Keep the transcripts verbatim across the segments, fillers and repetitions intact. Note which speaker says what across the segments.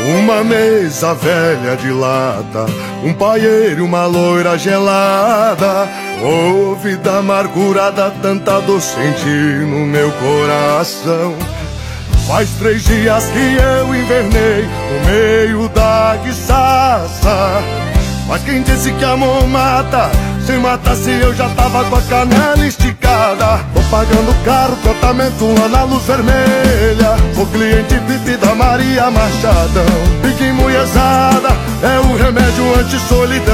Speaker 1: Uma mesa velha de lata, um paieiro e uma loira gelada. Oh, vida amargurada, tanta dor senti no meu coração. Faz três dias que eu invernei no meio da guiçaça. Mas quem disse que amor mata? Se matasse eu já tava com a canela esticada. Tô pagando caro tratamento lá na Luz Vermelha. Sou cliente V I P da Maria Machadão. Pique mulherzada é o remédio anti-solidão.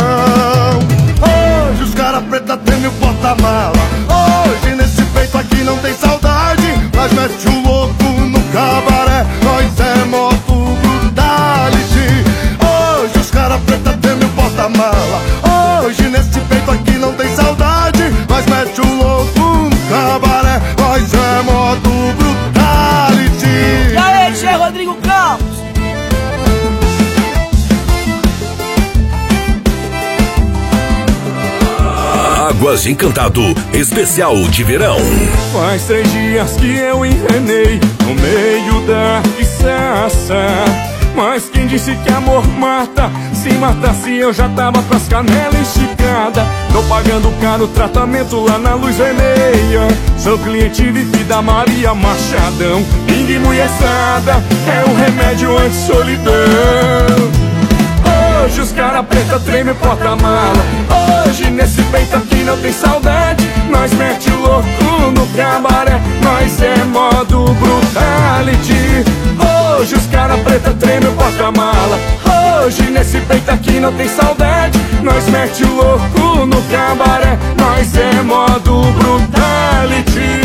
Speaker 1: Hoje os cara preta treme o porta-mala. Hoje nesse peito aqui não tem saudade, mas mete o louco no cabaré. Nós é moto brutality. Hoje os cara preta treme o porta-mala. Hoje nesse peito aqui não tem saudade, mas mete o louco no cabaré. Nós é moto brutality.
Speaker 2: E aí, Tchê Rodrigo Campos?
Speaker 3: Águas de Encantado, especial de verão.
Speaker 4: Faz três dias que eu envenenei no meio da guiçaça. Mas quem disse que amor mata? Se matasse eu já tava com as canelas esticadas. Tô pagando caro tratamento lá na Luz Vermelha. Sou cliente V I P da Maria Machadão. Ping mulherzada é o remédio anti-solidão. Hoje os cara preta treme o porta-mala. Hoje nesse peito aqui não tem saudade, nós mete o louco no cabaré. Nós é modo brutality. Hoje os cara preta treme o porta-mala. Hoje nesse peito aqui não tem saudade, nós mete o louco no cabaré. Nós é modo brutality.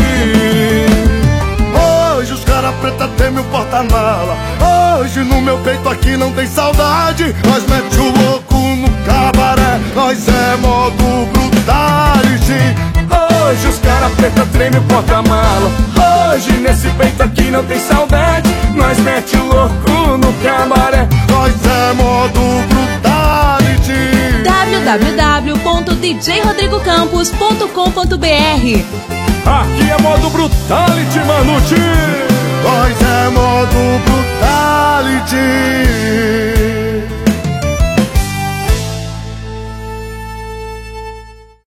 Speaker 1: Hoje os cara preta treme o porta-mala. Hoje no meu peito aqui não tem saudade, nós mete o louco no cabaré. Nós é modo brutality.
Speaker 4: Hoje os cara preta treme o porta-mala. Hoje nesse peito aqui não tem saudade, nós mete o louco no cabaré.
Speaker 1: Nós é modo brutality.
Speaker 5: w w w ponto d j rodrigo campos ponto com ponto b r.
Speaker 4: Aqui é modo brutality, Manute.
Speaker 1: Nós é modo brutality.